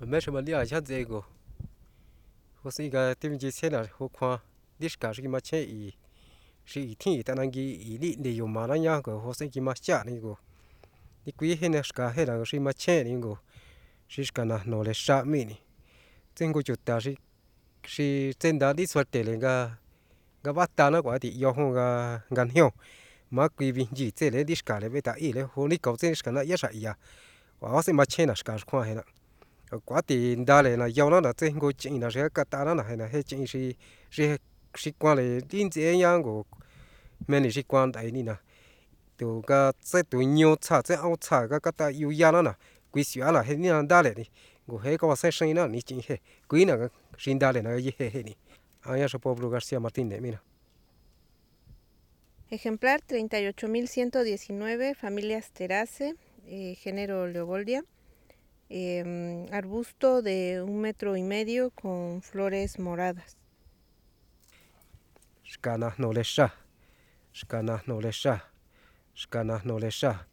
mấy số mà đi ở chắc dễ go hồ sĩ cái tìm chỉ xe là hồ khoa đi cả cái mà chơi ý sĩ thiên ta năng cái ý đi để dùng mà nó nhá go hồ sĩ cái mà chả này go đi quý hết là cả hết là cái mà chơi này go sĩ cái nào nó là sao mình trên cái chút ta sĩ trên đó đi xuất tiền cái bắt ta nó quá thì yêu không cái ngàn hiệu mà quý vị chỉ chơi lấy đi cả lấy bây ta ý lấy hồ ní cầu trên cái nào ít sai à và sĩ mà chơi là cả khoa hết quá thì đa là yêu nó là trên cái chuyện là sẽ cái ta nó là hay là hết chuyện sĩ quan là tin thế nhang go mình sĩ quan đại đi nè từ cái sẽ từ nhiều차 sẽ ao차 cái ta yêu ya nó nè quý sĩ là hết nên đa là đi go hết cái sẽ sinh nó ní chuyện hết quý là cái sinh đa là cái gì hết đi anh sẽ Pablo García Martínez mira. Ejemplar 38.119, familias Terace, género Leogoldia, arbusto de 1,5 metros con flores moradas. Skana no lesha, skana no lesha, skana no lesha.